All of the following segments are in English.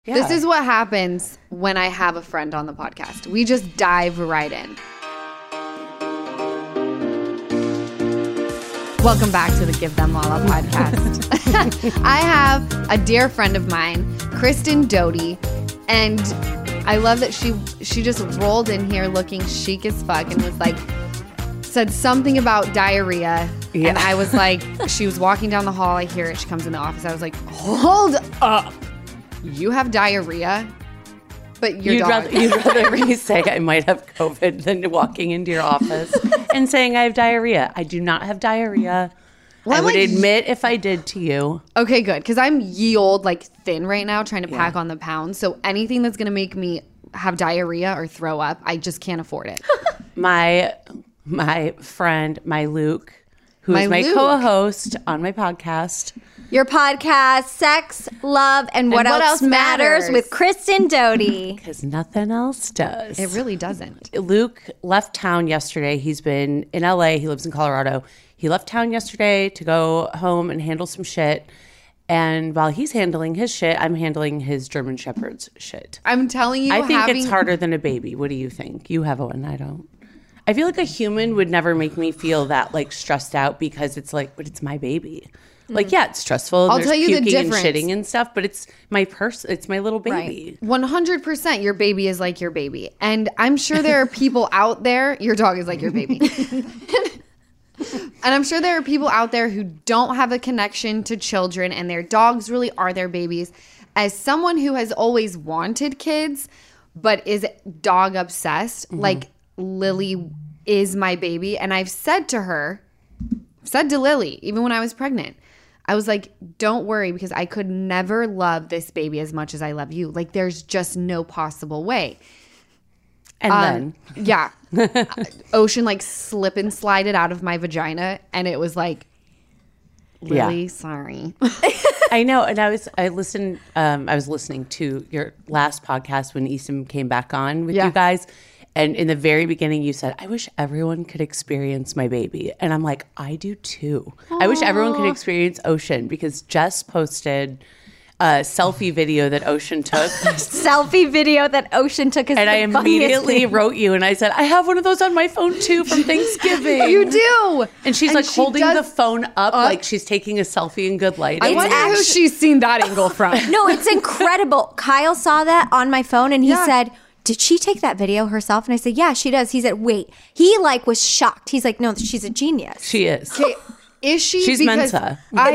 Yeah. This is what happens when I have a friend on the podcast. We just dive right in. Welcome back to the Give Them Lala podcast. I have a dear friend of mine, Kristen Doty, and I love that she just rolled in here looking chic as fuck and was like, said something about diarrhea. Yeah. And I was like, she was walking down the hall. I hear it. She comes in the office. I was like, hold up. You have diarrhea, but your dog. You'd rather me say I might have COVID than walking into your office and saying I have diarrhea. I do not have diarrhea. Well, I would admit if I did to you. Okay, good. Because I'm ye old, like thin right now, trying to pack on the pounds. So anything that's going to make me have diarrhea or throw up, I just can't afford it. My friend, my Luke, who is my co-host on my podcast. Your podcast, Sex, Love, and What Else Matters with Kristen Doty. Because nothing else does. It really doesn't. Luke left town yesterday. He's been in LA. He lives in Colorado. He left town yesterday to go home and handle some shit. And while he's handling his shit, I'm handling his German Shepherd's shit. I'm telling you, I think it's harder than a baby. What do you think? You have one. I don't. I feel like a human would never make me feel that like stressed out because it's like, but it's my baby. Like, yeah, it's stressful. I'll tell you the difference. And shitting and stuff, but it's my it's my little baby. Right. 100% your baby is like your baby. And I'm sure there are people out there, your dog is like your baby. And I'm sure there are people out there who don't have a connection to children and their dogs really are their babies. As someone who has always wanted kids, but is dog obsessed, like Lily is my baby. And I've said to Lily, even when I was pregnant, I was like, don't worry, because I could never love this baby as much as I love you. Like, there's just no possible way. And then? Yeah. Ocean, like, slip and slided out of my vagina. And it was like, Lily, sorry. I know. And I was listening to your last podcast when Easton came back on with you guys. And in the very beginning, you said, I wish everyone could experience my baby. And I'm like, I do too. Aww. I wish everyone could experience Ocean because Jess posted a selfie video that Ocean took. Selfie video that Ocean took. And I immediately wrote you and I said, I have one of those on my phone too from Thanksgiving. You do. And she's like holding the phone up like she's taking a selfie in good light. I wonder who she's seen that angle from. No, it's incredible. Kyle saw that on my phone and he said, did she take that video herself? And I said, yeah, she does. He said, wait. He like was shocked. He's like, no, she's a genius. She is. Okay, is she? She's because Mensa.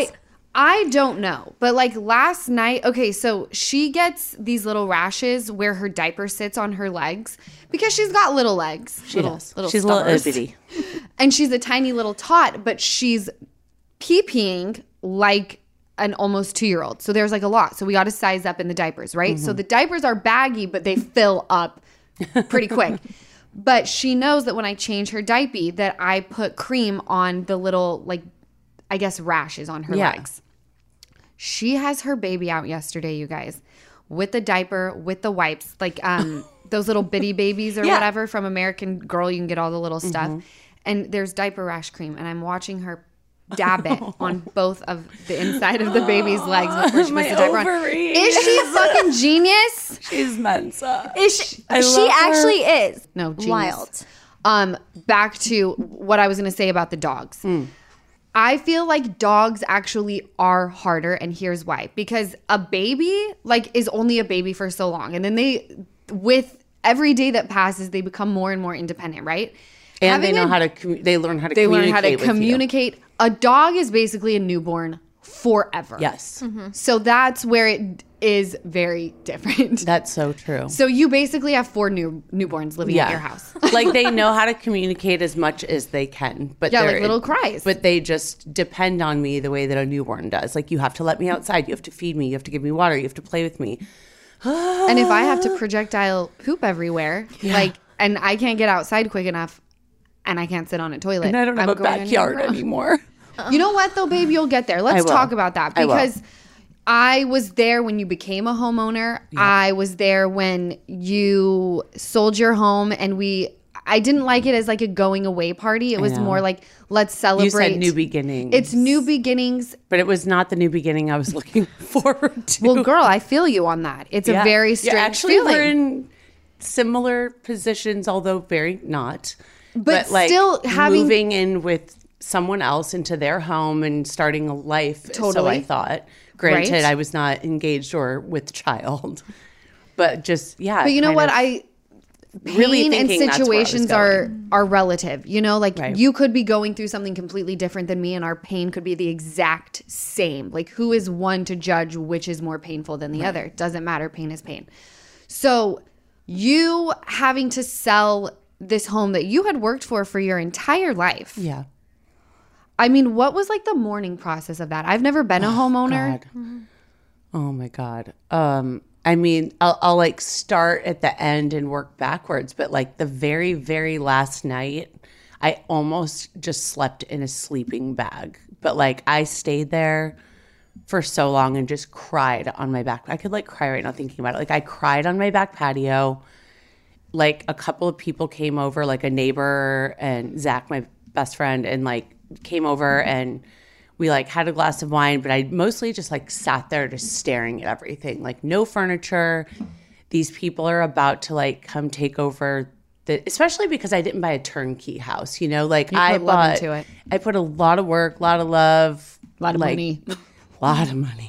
I don't know. But like last night, okay, so she gets these little rashes where her diaper sits on her legs because she's got little legs. She does. She's stubbers. a little itty. And she's a tiny little tot, but she's pee-peeing like an almost 2-year-old. So there's like a lot. So we got to size up in the diapers, right? So the diapers are baggy, but they fill up pretty quick. But she knows that when I change her diaper that I put cream on the little, like, I guess rashes on her legs. She has her baby out yesterday, you guys, with the diaper, with the wipes, like those little bitty babies or whatever from American Girl. You can get all the little stuff. And there's diaper rash cream. And I'm watching her dab it on both of the inside of the baby's legs before she puts the diaper on. Is she fucking genius? She's Mensa. She actually is. No, genius. Wild. Back to what I was going to say about the dogs. I feel like dogs actually are harder, and here's why. Because a baby like is only a baby for so long, and then with every day that passes, they become more and more independent, right? And they learn how to communicate. A dog is basically a newborn forever. Yes. So that's where it is very different. That's so true. So you basically have 4 newborns living at your house. Like they know how to communicate as much as they can. But like little cries. But they just depend on me the way that a newborn does. Like you have to let me outside. You have to feed me. You have to give me water. You have to play with me. And if I have to projectile poop everywhere, and I can't get outside quick enough, and I can't sit on a toilet. And I don't have a backyard anymore. You know what, though, babe? You'll get there. Let's talk about that. Because I was there when you became a homeowner. Yeah. I was there when you sold your home. And I didn't like it as like a going away party. It was more like, let's celebrate. You said new beginnings. It's new beginnings. But it was not the new beginning I was looking forward to. Well, girl, I feel you on that. It's a very strange actually, feeling. we're in similar positions, although very not. But like still having... moving in with someone else into their home and starting a life. Totally. So I thought. Granted, Right? I was not engaged or with child. But just, yeah. But you know what? really Pain and thinking that's where I was situations going. are relative. You know, like Right. you could be going through something completely different than me, and our pain could be the exact same. Like, who is one to judge which is more painful than the other? Doesn't matter. Pain is pain. So you having to sell this home that you had worked for your entire life. Yeah. I mean, what was like the mourning process of that? I've never been a homeowner. God. Oh my God. I mean, I'll like start at the end and work backwards, but like the very, very last night, I almost just slept in a sleeping bag. But like I stayed there for so long and just cried on my back. I could like cry right now thinking about it. Like I cried on my back patio. Like a couple of people came over, like a neighbor and Zach, my best friend, and like came over and we like had a glass of wine, but I mostly just like sat there just staring at everything. Like no furniture. These people are about to like come take over especially because I didn't buy a turnkey house, you know, like I put love into it. I put a lot of work, a lot of love, A lot of like, money. a lot of money.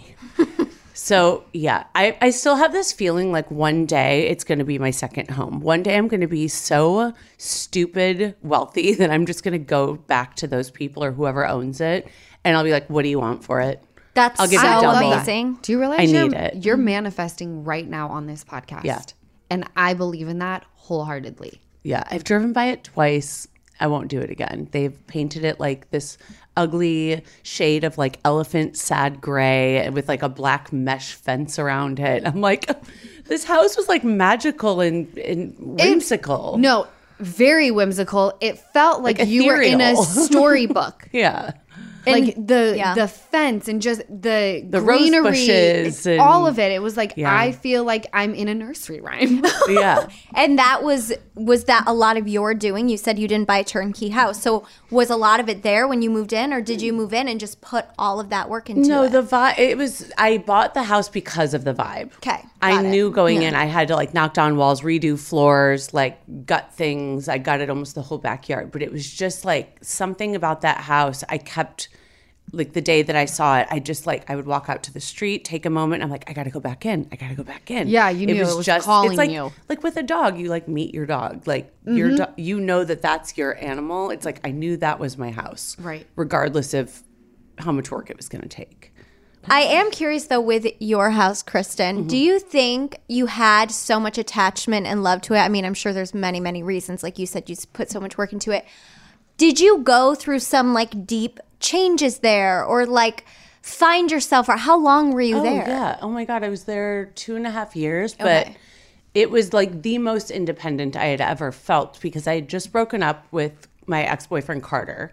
So yeah, I still have this feeling like one day it's going to be my second home. One day I'm going to be so stupid wealthy that I'm just going to go back to those people or whoever owns it. And I'll be like, what do you want for it? That's I'll give so you double. amazing. Do you realize I need it. you're manifesting right now on this podcast? Yeah. And I believe in that wholeheartedly. Yeah, I've driven by it twice. I won't do it again. They've painted it like this ugly shade of like elephant sad gray with like a black mesh fence around it. I'm like, this house was like magical and whimsical. No, very whimsical. It felt like you were in a ethereal. storybook. Yeah. Like the yeah. fence and just the rose greenery, bushes and- all of it. It was like, Yeah. I feel like I'm in a nursery rhyme. Yeah. And that was that a lot of your doing? You said you didn't buy a turnkey house. So was a lot of it there when you moved in, or did you move in and just put all of that work into No, it? the vibe, it was, I bought the house because of the vibe. Okay, I got it. knew going in, I had to like knock down walls, redo floors, like gut things. I gutted almost the whole backyard, but it was just like something about that house. I kept, like the day that I saw it, I just like, I would walk out to the street, take a moment. I'm like, I got to go back in. I got to go back in. Yeah, you knew it was calling it's like, you. Like with a dog, you like meet your dog. Like your dog, you know that that's your animal. It's like, I knew that was my house. Right. Regardless of how much work it was going to take. I am curious though with your house, Kristen. Do you think you had so much attachment and love to it? I mean, I'm sure there's many, many reasons. Like you said, you put so much work into it. Did you go through some like deep changes there, or like find yourself, or how long were you there? Yeah. Oh my God. I was there 2.5 years, but it was like the most independent I had ever felt because I had just broken up with my ex-boyfriend Carter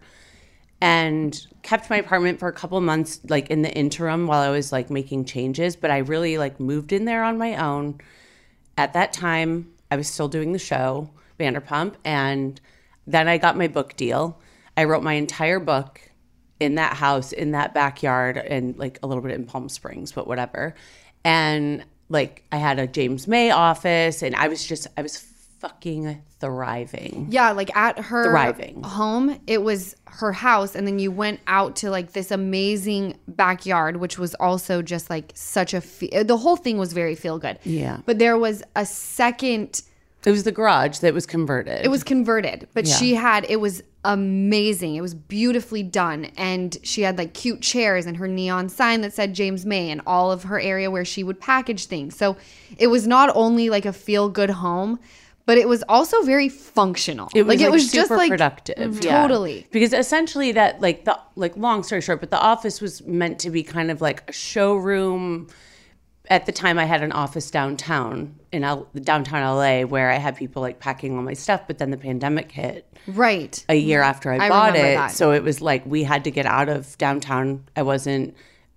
and kept my apartment for a couple of months, like in the interim while I was like making changes. But I really like moved in there on my own. At that time, I was still doing the show, Vanderpump. And then I got my book deal. I wrote my entire book in that house, in that backyard, and like a little bit in Palm Springs, but whatever. And like I had a James May office, and I was fucking thriving. Yeah, like at her Thriving. home, it was her house, and then you went out to like this amazing backyard, which was also just like such a the whole thing was very feel good. Yeah. But there was a second. It was the garage that was converted. It was converted, but Yeah. it was amazing. It was beautifully done. And she had like cute chairs and her neon sign that said James May and all of her area where she would package things. So it was not only like a feel good home, but it was also very functional. It was, it like, was just super like productive. Yeah. Totally. Because essentially that long story short, but the office was meant to be kind of like a showroom. At the time I had an office downtown in downtown LA where I had people like packing all my stuff, but then the pandemic hit Right. a year after I I bought remember it. that. So it was like we had to get out of downtown. I wasn't,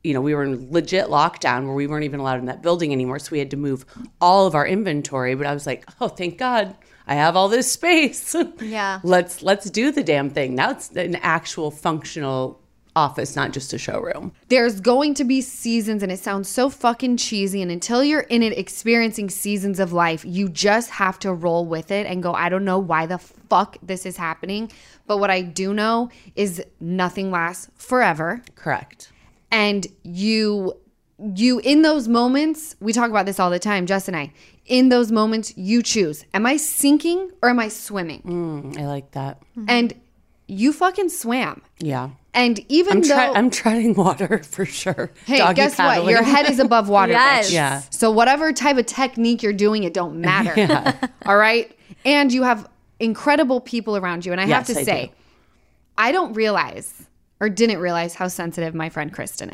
we were in legit lockdown where we weren't even allowed in that building anymore. So we had to move all of our inventory. But I was like, oh, thank God I have all this space. Yeah. Let's do the damn thing. Now it's an actual functional office, not just a showroom. There's going to be seasons, and it sounds so fucking cheesy, and until you're in it experiencing seasons of life, you just have to roll with it and go, I don't know why the fuck this is happening, but what I do know is nothing lasts forever. Correct. And you in those moments, we talk about this all the time, Jess and I, in those moments you choose, am I sinking or am I swimming? I like that. And you fucking swam. Yeah. And even I'm treading water for sure. Hey, Doggy guess paddling. what? Your head is above water, Yes. bitch. Yeah. So whatever type of technique you're doing, it don't matter. All right? And you have incredible people around you. And I have to say, I don't realize or didn't realize how sensitive my friend Kristen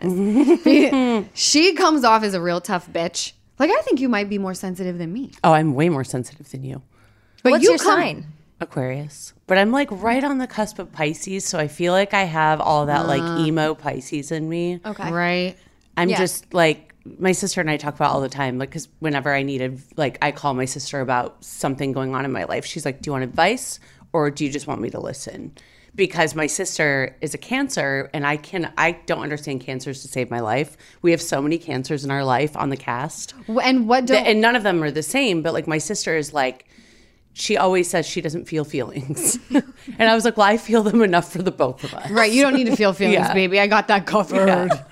is. She comes off as a real tough bitch. Like, I think you might be more sensitive than me. Oh, I'm way more sensitive than you. But What's your sign? Aquarius. But I'm like right on the cusp of Pisces, so I feel like I have all that like emo Pisces in me. Okay. Right? I'm just like, my sister and I talk about all the time, like, because whenever I needed, like, I call my sister about something going on in my life. She's like, do you want advice or do you just want me to listen? Because my sister is a Cancer, and I don't understand cancers to save my life. We have so many cancers in our life on the cast. And what don't... And none of them are the same, but like my sister is like, she always says she doesn't feel feelings. And I was like, well, I feel them enough for the both of us. Right, you don't need to feel feelings, Yeah. baby. I got that covered. Yeah.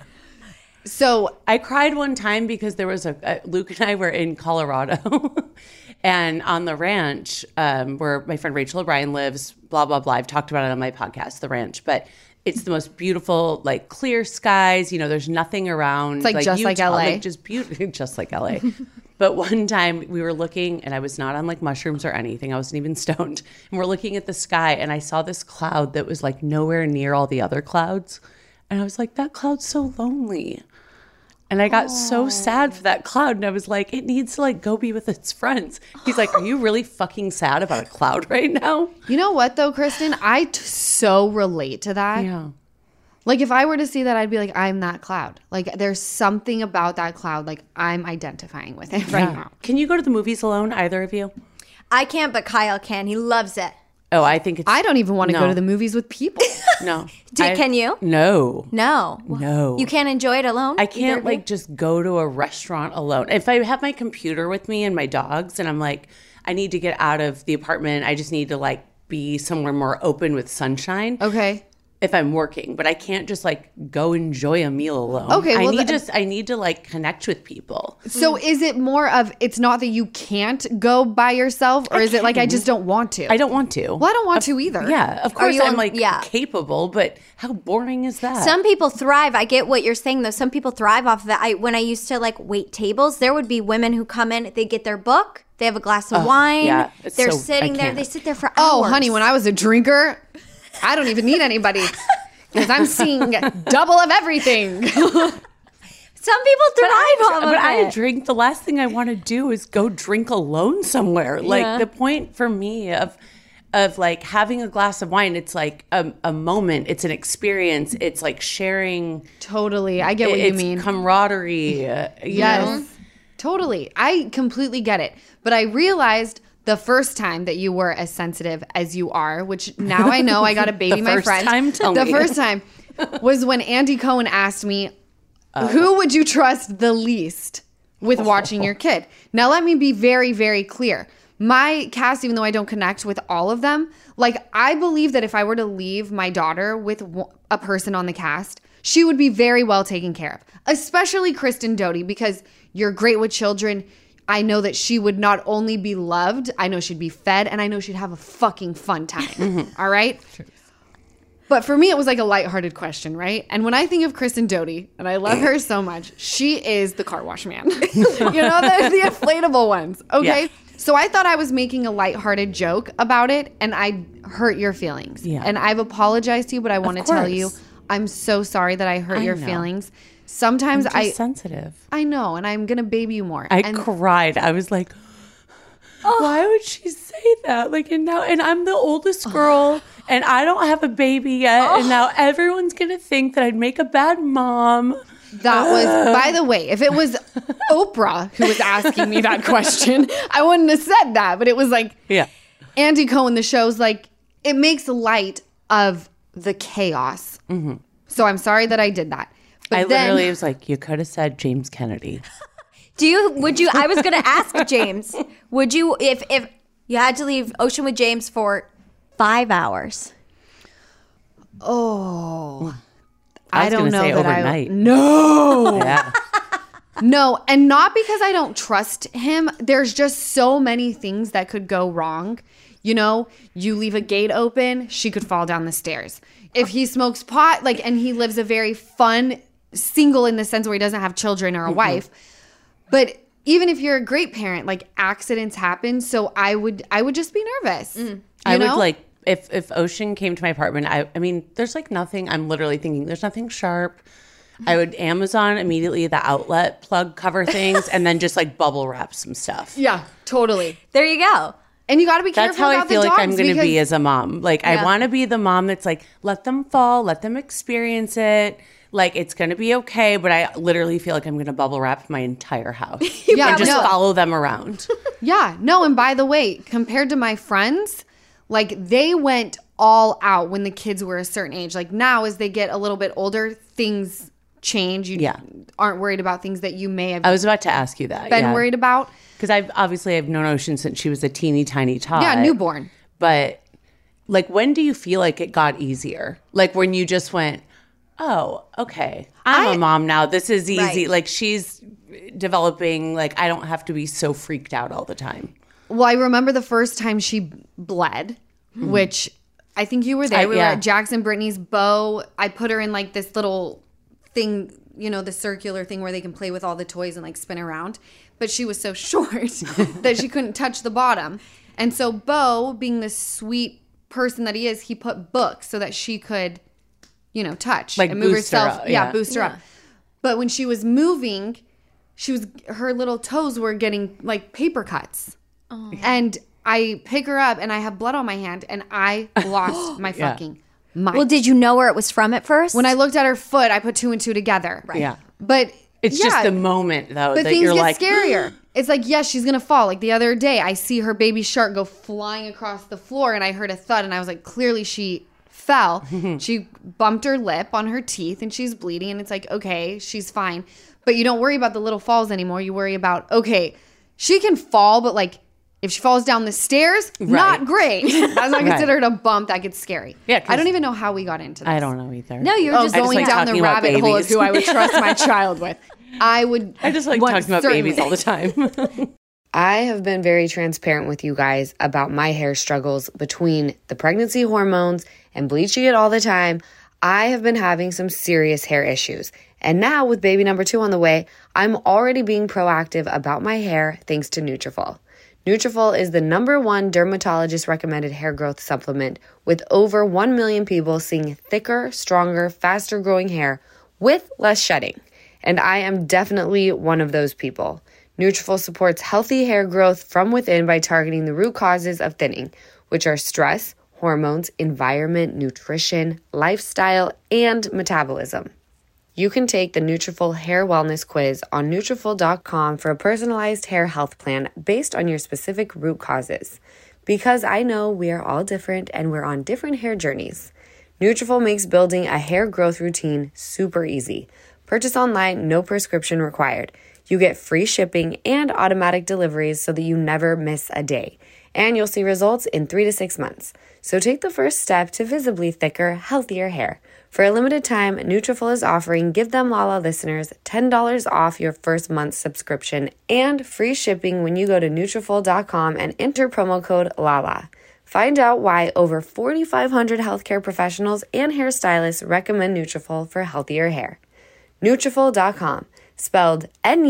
So I cried one time because there was Luke and I were in Colorado and on the ranch where my friend Rachel O'Brien lives, blah, blah, blah. I've talked about it on my podcast, The Ranch, but it's the most beautiful, like clear skies. There's nothing around. It's like just like LA. Like just beautiful, just like LA. But one time we were looking, and I was not on like mushrooms or anything. I wasn't even stoned. And we're looking at the sky, and I saw this cloud that was like nowhere near all the other clouds. And I was like, that cloud's so lonely. And I got so sad for that cloud. And I was like, it needs to like go be with its friends. He's like, are you really fucking sad about a cloud right now? you know what though, Kristen? I so relate to that. Yeah. Like if I were to see that, I'd be like, I'm that cloud. Like there's something about that cloud. Like I'm identifying with it right now. Can you go to the movies alone, either of you? I can't, but Kyle can. He loves it. Oh, I think it's... I don't even want to No. go to the movies with people. No. Can you? No. No. You can't enjoy it alone? I can't like just go to a restaurant alone. If I have my computer with me and my dogs and I'm like, I need to get out of the apartment, I just need to like be somewhere more open with sunshine. Okay. If I'm working, but I can't just like go enjoy a meal alone. Okay, well, I need to like connect with people. So is it more of it's not that you can't go by yourself, or is it like I just don't want to? I don't want to. Well, I don't want to either. Yeah, of course you I'm on- like yeah. capable, but how boring is that? Some people thrive. I get what you're saying, though. Some people thrive off of that. When I used to like wait tables, there would be women who come in, they get their book, they have a glass of wine, yeah, it's they're so- sitting I there, can't. they sit there for hours. Oh, honey, when I was a drinker, I don't even need anybody because I'm seeing double of everything. Some people thrive off of But I it. drink. The last thing I want to do is go drink alone somewhere. Like the point for me of like having a glass of wine, it's like a moment. It's an experience. It's like sharing. Totally. I get what you It's mean. camaraderie. Yes. Totally. I completely get it. But I realized the first time that you were as sensitive as you are, which now I know I got to baby my first friend. time? Tell the me. first time was when Andy Cohen asked me, who would you trust the least with watching your kid? Now, let me be very, very clear. My cast, even though I don't connect with all of them, like I believe that if I were to leave my daughter with a person on the cast, she would be very well taken care of, especially Kristen Doty, because you're great with children. I know that she would not only be loved, I know she'd be fed, and I know she'd have a fucking fun time. All right? But for me, it was like a lighthearted question, right? And when I think of Kristen Doty, and I love her so much, she is the car wash man. You know, the inflatable ones. Okay? Yeah. So I thought I was making a lighthearted joke about it, and I hurt your feelings. Yeah. And I've apologized to you, but I want to tell you, course. I'm so sorry that I hurt I your know. feelings. Sometimes I'm just sensitive. I know, and I'm gonna baby you more. I and cried. I was like, why would she say that? Like, and I'm the oldest girl, and I don't have a baby yet, and now everyone's gonna think that I'd make a bad mom. That was, by the way, if it was Oprah who was asking me that question, I wouldn't have said that. But it was like, Andy Cohen, the show's like, it makes light of the chaos. Mm-hmm. So I'm sorry that I did that. But I literally was like, you could have said James Kennedy. I was going to ask James, would you, if you had to leave Ocean with James for 5 hours? Oh, I don't know that overnight. No. Yeah. No, and not because I don't trust him. There's just so many things that could go wrong. You know, you leave a gate open, she could fall down the stairs. If he smokes pot, like, and he lives a very fun, single in the sense where he doesn't have children or a wife. But even if you're a great parent, like, accidents happen. So I would just be nervous. I would like, if Ocean came to my apartment, I mean, there's like nothing, I'm literally thinking there's nothing sharp. I would Amazon immediately the outlet plug cover things and then just like bubble wrap some stuff. Yeah, totally. There you go. And you got to be careful. That's how about I feel the like dogs I'm going to be as a mom. Like, I want to be the mom that's like, let them fall, let them experience it. Like, it's going to be okay. But I literally feel like I'm going to bubble wrap my entire house. And just follow them around. Yeah. No, and by the way, compared to my friends, like, they went all out when the kids were a certain age. Like, now as they get a little bit older, things change. You aren't worried about things that you may have I was about to ask you that. been worried about. Because I've known Ocean since she was a teeny tiny tot. Yeah, newborn. But like, when do you feel like it got easier? Like, when you just went, oh, okay, I'm a mom now. This is easy. Right. Like, she's developing. Like, I don't have to be so freaked out all the time. Well, I remember the first time she bled, which I think you were there. We were at Jackson Brittany's bow. I put her in like this little thing, you know, the circular thing where they can play with all the toys and like spin around. But she was so short that she couldn't touch the bottom. And so Bo, being the sweet person that he is, he put books so that she could, you know, touch like and move boost herself. Her up. Boost her up. But when she was moving, her little toes were getting like paper cuts. Oh. And I pick her up and I have blood on my hand and I lost my fucking mind. Well, did you know where it was from at first? When I looked at her foot, I put 2 and 2 together. Right. Yeah. But it's just the moment, though, but that things you're get like, scarier. It's like, yes, she's going to fall. Like the other day, I see her baby shark go flying across the floor and I heard a thud and I was like, clearly she fell. She bumped her lip on her teeth and she's bleeding and it's like, okay, she's fine. But you don't worry about the little falls anymore. You worry about, okay, she can fall, but like if she falls down the stairs, not great. That's not considered a bump. That gets scary. Yeah, I don't even know how we got into this. I don't know either. No, you're just going down the rabbit hole of who I would trust my child with. I just like talking about babies all the time. I have been very transparent with you guys about my hair struggles between the pregnancy hormones and bleaching it all the time. I have been having some serious hair issues. And now with baby number 2 on the way, I'm already being proactive about my hair thanks to Nutrafol. Nutrafol is the #1 dermatologist recommended hair growth supplement with over 1 million people seeing thicker, stronger, faster growing hair with less shedding. And I am definitely one of those people. Nutrafol supports healthy hair growth from within by targeting the root causes of thinning, which are stress, hormones, environment, nutrition, lifestyle, and metabolism. You can take the Nutrafol Hair Wellness Quiz on Nutrafol.com for a personalized hair health plan based on your specific root causes. Because I know we are all different and we're on different hair journeys. Nutrafol makes building a hair growth routine super easy. Purchase online, no prescription required. You get free shipping and automatic deliveries so that you never miss a day. And you'll see results in 3 to 6 months. So take the first step to visibly thicker, healthier hair. For a limited time, Nutrafol is offering Give Them Lala listeners $10 off your first month's subscription and free shipping when you go to Nutrafol.com and enter promo code LALA. Find out why over 4,500 healthcare professionals and hairstylists recommend Nutrafol for healthier hair. Nutrafol.com, spelled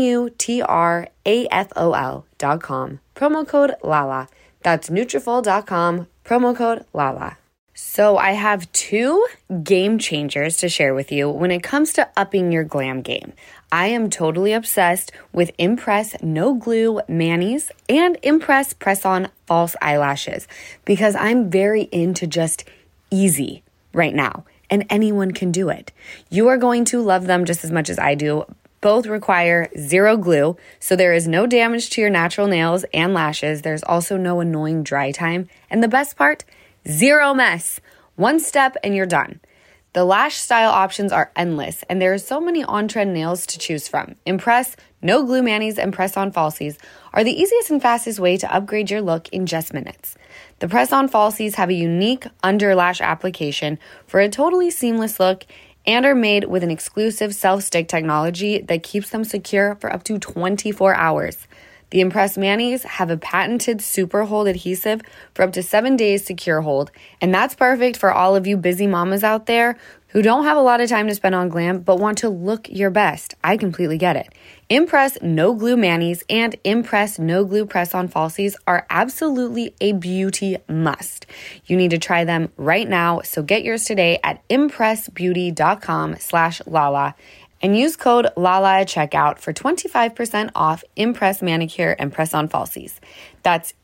Nutrafol.com, promo code LALA. That's Nutrafol.com, promo code LALA. So I have 2 game changers to share with you when it comes to upping your glam game. I am totally obsessed with Impress No Glue Manis and Impress Press-On False Eyelashes because I'm very into just easy right now. and anyone can do it. You are going to love them just as much as I do. Both require zero glue, so there is no damage to your natural nails and lashes. There's also no annoying dry time. And the best part, zero mess. One step and you're done. The lash style options are endless, and there are so many on-trend nails to choose from. Impress, no glue manis, and press-on falsies are the easiest and fastest way to upgrade your look in just minutes. The press-on falsies have a unique under-lash application for a totally seamless look and are made with an exclusive self-stick technology that keeps them secure for up to 24 hours. The Impress Manis have a patented super hold adhesive for up to 7 days secure hold, and that's perfect for all of you busy mamas out there who don't have a lot of time to spend on glam but want to look your best. I completely get it. Impress No Glue Manis and Impress No Glue Press-On Falsies are absolutely a beauty must. You need to try them right now, so get yours today at impressbeauty.com/Lala and use code LALA at checkout for 25% off Impress Manicure and Press-On Falsies. That's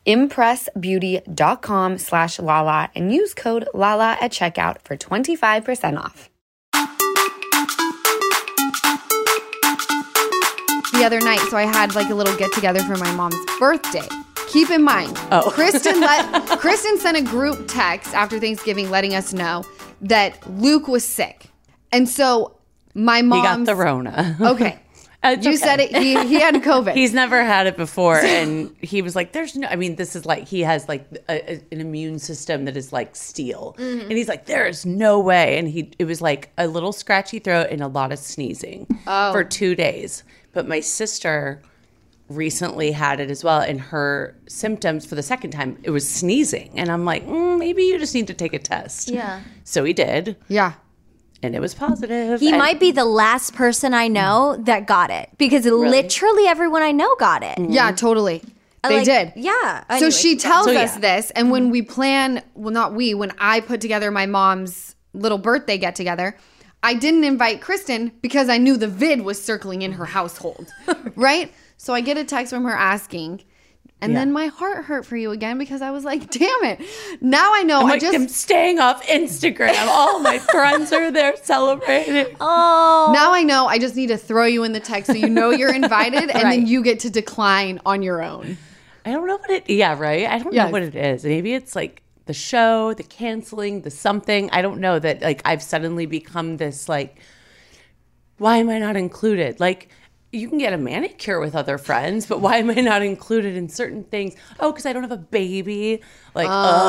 impressbeauty.com/Lala and use code LALA at checkout for 25% off. The other night, so I had like a little get together for my mom's birthday. Keep in mind, Kristen sent a group text after Thanksgiving letting us know that Luke was sick. And so my mom... He got the Rona. Okay. You said it. He had COVID. He's never had it before. And he was like, this is like, he has like an immune system that is like steel. Mm-hmm. And he's like, there's no way. And it was like a little scratchy throat and a lot of sneezing for 2 days. But my sister recently had it as well. And her symptoms for the second time, it was sneezing. And I'm like, maybe you just need to take a test. Yeah. So he did. Yeah. And it was positive. He might be the last person I know that got it because literally everyone I know got it. Mm-hmm. Yeah, totally. They did. Yeah. So Anyway. she tells us this. And when we plan, well, not we, when I put together my mom's little birthday get together, I didn't invite Kristen because I knew the vid was circling in her household. Right? So I get a text from her asking. And then my heart hurt for you again because I was like, damn it. Now I know. I'm staying off Instagram. All my friends are there celebrating. Oh. Now I know I just need to throw you in the text so you know you're invited and then you get to decline on your own. I don't know what it I don't know what it is. Maybe it's like the show, the canceling, the something. I don't know that like I've suddenly become this like, why am I not included? Like, you can get a manicure with other friends, but why am I not included in certain things? Oh, because I don't have a baby. Like,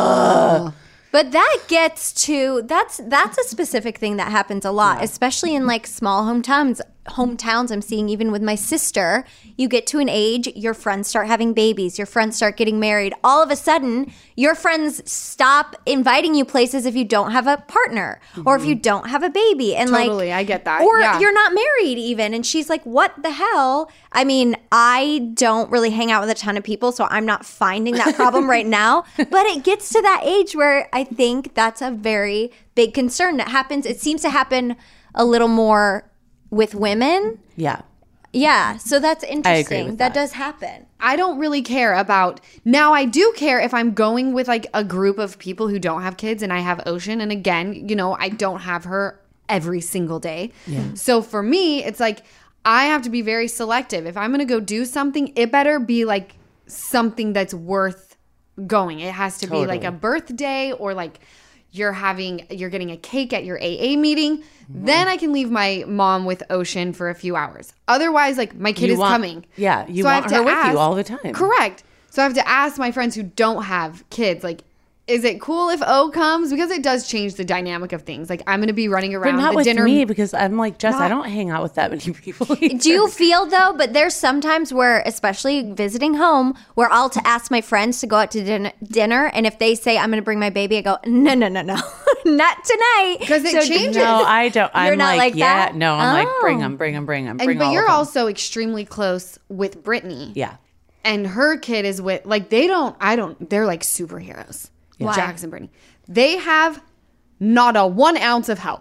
But that gets to that's a specific thing that happens a lot, especially in like small hometowns. I'm seeing even with my sister, you get to an age, your friends start having babies, your friends start getting married. All of a sudden, your friends stop inviting you places if you don't have a partner or if you don't have a baby. And totally, I get that. Or you're not married even. And she's like, what the hell? I mean, I don't really hang out with a ton of people, so I'm not finding that problem right now. But it gets to that age where I think that's a very big concern that happens. It seems to happen a little more with women. Yeah. Yeah. So that's interesting. I agree with that. Does happen. I don't really care about, now I do care if I'm going with like a group of people who don't have kids and I have Ocean. And again, you know, I don't have her every single day. Yeah. So for me, it's like, I have to be very selective. If I'm going to go do something, it better be like something that's worth going. It has to be like a birthday or like you're getting a cake at your AA meeting. Mm-hmm. Then I can leave my mom with Ocean for a few hours. Otherwise, like my kid is coming. Yeah, you want her with you all the time. Correct. So I have to ask my friends who don't have kids, like, is it cool if O comes? Because it does change the dynamic of things. Like, I'm going to be running around but not the with dinner. me because I'm like, Jess, I don't hang out with that many people either. Do you feel though, but there's sometimes where, especially visiting home, where I'll ask my friends to go out to dinner. And if they say, I'm going to bring my baby, I go, no, not tonight. Because it changes. No, I don't. You're I'm not like that? No, I'm like, bring them. But you're also extremely close with Brittany. Yeah. And her kid is with, like, they're like superheroes. Why? Jax and Brittany. They have not a 1 ounce of help.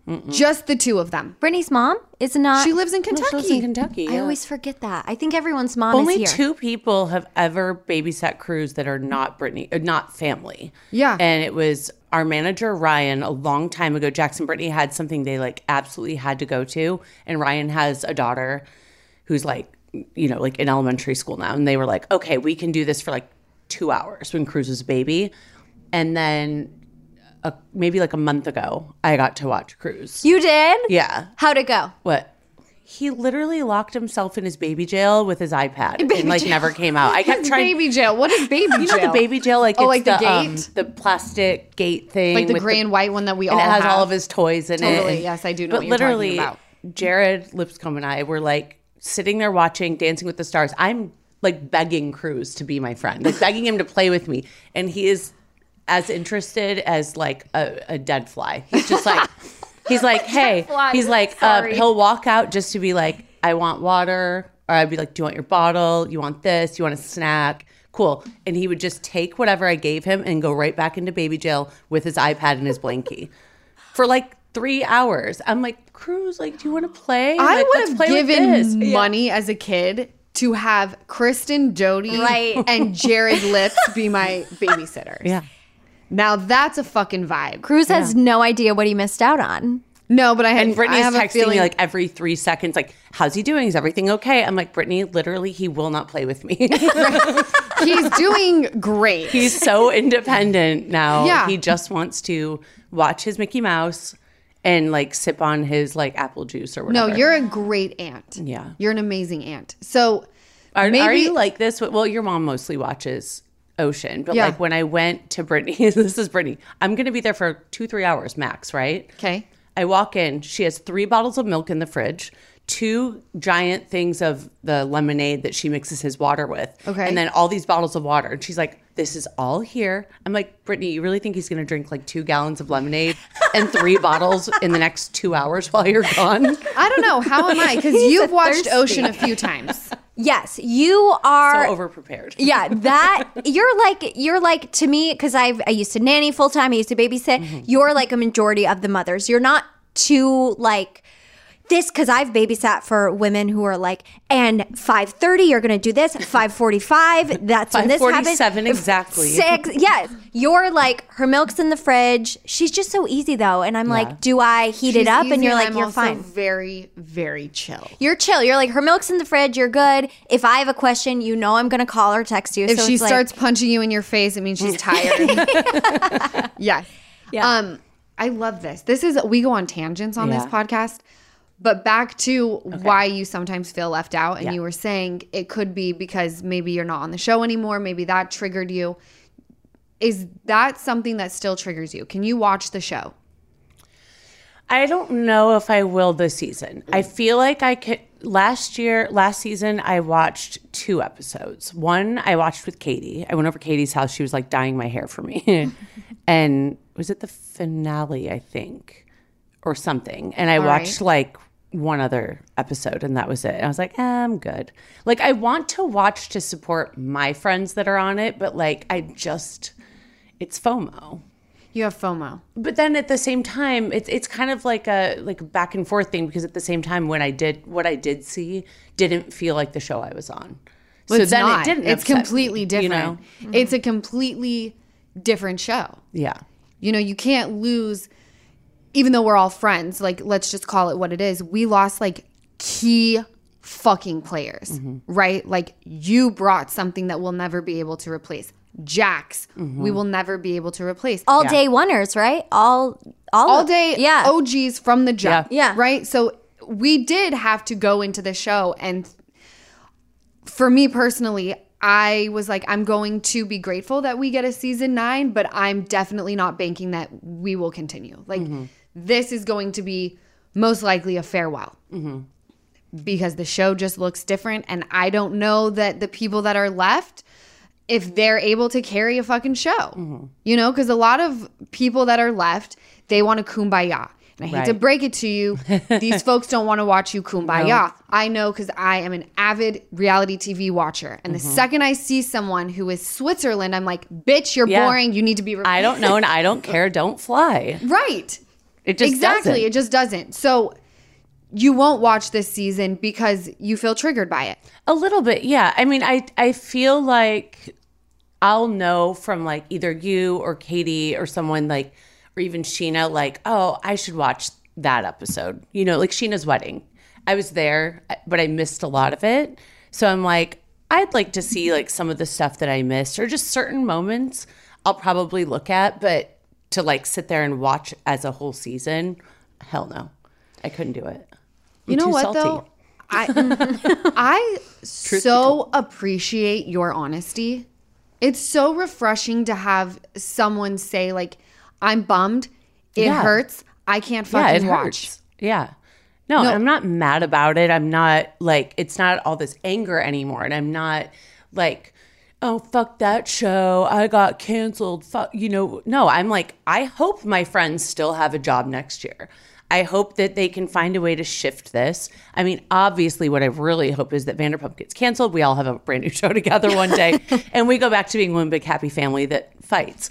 Just the two of them. Brittany's mom is not. She lives in She lives Kentucky. in Kentucky. I yeah. always forget that. I think everyone's mom Only is here. 2 people have ever babysat Cruz that are not Brittany, not family. Yeah. And it was our manager, Ryan, a long time ago. Jackson Brittany had something they like absolutely had to go to. And Ryan has a daughter who's like, you know, like in elementary school now. And they were like, okay, we can do this for like 2 hours when Cruz was a baby. And then maybe like a month ago, I got to watch Cruz. You did? Yeah. How'd it go? What? He literally locked himself in his baby jail with his iPad and like never came out. I kept trying. Baby jail. What is baby jail? You know the baby jail, like Oh, it's like the gate? the plastic gate thing, Like the with gray and white one that we and all it has have. all of his toys in it. Totally, yes, I do know But what you're talking literally, about. Jared Lipscomb and I were like sitting there watching Dancing with the Stars. I'm like begging Cruz to be my friend, like begging him to play with me, and he is as interested as like a dead fly. He's just like, he's like, hey, fly. he's like, Sorry. he'll walk out just to be like, I want water, or I'd be like, do you want your bottle? You want this? You want a snack? Cool. And he would just take whatever I gave him and go right back into baby jail with his iPad and his blankie for like 3 hours. I'm like, Cruz, like, do you want to play? I Like, would let's have play with this. given money as a kid to have Kristen Doty Right. and Jared Lips be my babysitters. Yeah. Now that's a fucking vibe. Cruz has no idea what he missed out on. No, but I And I Brittany's have a texting feeling me like every 3 seconds, like, how's he doing? Is everything okay? I'm like, Brittany, literally, he will not play with me. he's doing great. He's so independent now. Yeah. He just wants to watch his Mickey Mouse and like sip on his like apple juice or whatever. No, you're a great aunt. Yeah. You're an amazing aunt. So Are maybe you like this? Well, your mom mostly watches Ocean, but Yeah. like when I went to Brittany, this is Brittany. I'm going to be there for 2-3 hours max, right? Okay. I walk in. She has 3 bottles of milk in the fridge, 2 giant things of the lemonade that she mixes his water with. Okay. And then all these bottles of water. And she's like, this is all here. I'm like, Brittany, you really think he's going to drink like 2 gallons of lemonade and 3 bottles in the next 2 hours while you're gone? I don't know. How am I? Because He's you've watched thirsty. Ocean a few times. Yes, you are. So overprepared. Yeah, that you're like to me, because I used to nanny full time. I used to babysit. You're like a majority of the mothers. You're not too like this, because I've babysat for women who are like, and 5:30 you're gonna do this, 5:45 that's when this happens. 5:47 exactly. 6, yes. You're like, her milk's in the fridge. She's just so easy though, and I'm like, do I heat it She's up? easy And you're like, I'm you're also fine. very, very chill. You're chill. You're like, her milk's in the fridge. You're good. If I have a question, you know I'm going to call or text you. If So she it's like- starts punching you in your face, it means she's tired. Yeah. Yeah. I love this. We go on tangents on this Yeah. podcast, but back to why you sometimes feel left out. And Yeah. you were saying it could be because maybe you're not on the show anymore. Maybe that triggered you. Is that something that still triggers you? Can you watch the show? I don't know if I will this season. I feel like I could. Last season, I watched 2 episodes. One I watched with Katie. I went over to Katie's house. She was like dyeing my hair for me. And was it the finale, I think, or something? And I watched like one other episode and that was it. And I was like, I'm good. Like, I want to watch to support my friends that are on it, but like, it's FOMO. You have FOMO. But then at the same time, it's kind of like a back and forth thing, because at the same time, what I did see didn't feel like the show I was on. Well, So it's then not. it didn't. It's upset completely me, different. You know? It's a completely different show. Yeah. You know, you can't lose, even though we're all friends, like, let's just call it what it is. We lost like key fucking players, right? Like, you brought something that we'll never be able to replace. Jax, we will never be able to replace. all day oneers, right? All Day Yeah. OGs from the jump. Yeah. Right? So we did have to go into the show. And for me personally, I was like, I'm going to be grateful that we get a season 9, but I'm definitely not banking that we will continue. Like, this is going to be most likely a farewell. Because the show just looks different. And I don't know that the people that are left, if they're able to carry a fucking show, you know, because a lot of people that are left, they want to kumbaya. And I hate to Right. break it to you, these folks don't want to watch you kumbaya. I know, because I am an avid reality TV watcher. And the second I see someone who is Switzerland, I'm like, bitch, you're Yeah. boring. You need to be replaced. I don't know and I don't care. Don't fly. Right. It just doesn't. It just doesn't. So you won't watch this season because you feel triggered by it. A little bit, yeah. I mean, I feel like I'll know from like either you or Katie or someone like, or even Sheena, like, oh, I should watch that episode. You know, like Sheena's wedding. I was there, but I missed a lot of it. So I'm like, I'd like to see like some of the stuff that I missed or just certain moments I'll probably look at, but to like sit there and watch as a whole season, hell no. I couldn't do it. You know what salty. though? I so appreciate your honesty. It's so refreshing to have someone say like, I'm bummed. It hurts. I can't fucking watch. Hurts. Yeah. No, I'm not mad about it. I'm not like, it's not all this anger anymore. And I'm not like, oh, fuck that show. I got canceled. Fuck, you know, no, I'm like, I hope my friends still have a job next year. I hope that they can find a way to shift this. I mean, obviously, what I really hope is that Vanderpump gets canceled. We all have a brand new show together one day, and we go back to being one big happy family that fights.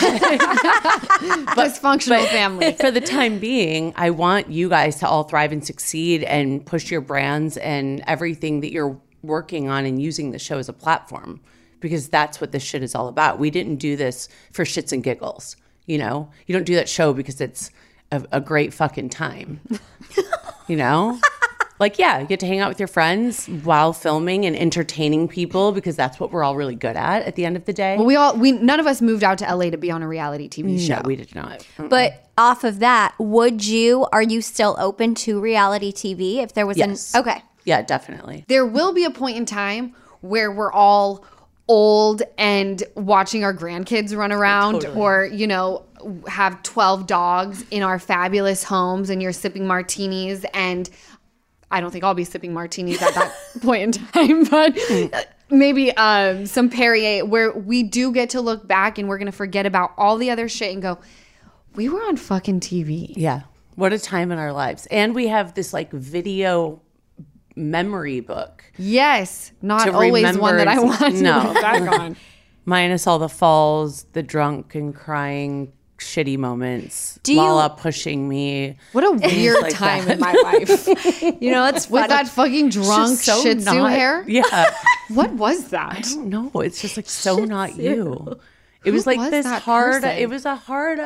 Dysfunctional family. For the time being, I want you guys to all thrive and succeed and push your brands and everything that you're working on and using the show as a platform, because that's what this shit is all about. We didn't do this for shits and giggles. You know, you don't do that show because it's a great fucking time, you know? Like, yeah, you get to hang out with your friends while filming and entertaining people because that's what we're all really good at the end of the day. Well, none of us moved out to LA to be on a reality TV show. No, we did not. But off of that, are you still open to reality TV if there was okay. Yeah, definitely. There will be a point in time where we're all old and watching our grandkids run around or, you know, have 12 dogs in our fabulous homes and you're sipping martinis, and I don't think I'll be sipping martinis at that point in time, but maybe some Perrier, where we do get to look back and we're going to forget about all the other shit and go, we were on fucking TV. Yeah. What a time in our lives. And we have this like video memory book. Yes. Not always one that I want to look back on. Minus all the falls, the drunk and crying shitty moments. Lala pushing me. What a weird like time in my life. You know, it's with that fucking drunk so Shih Tzu hair. Yeah. What was that? I don't know. It's just like so not you. It was like this hard. Person? It was a hard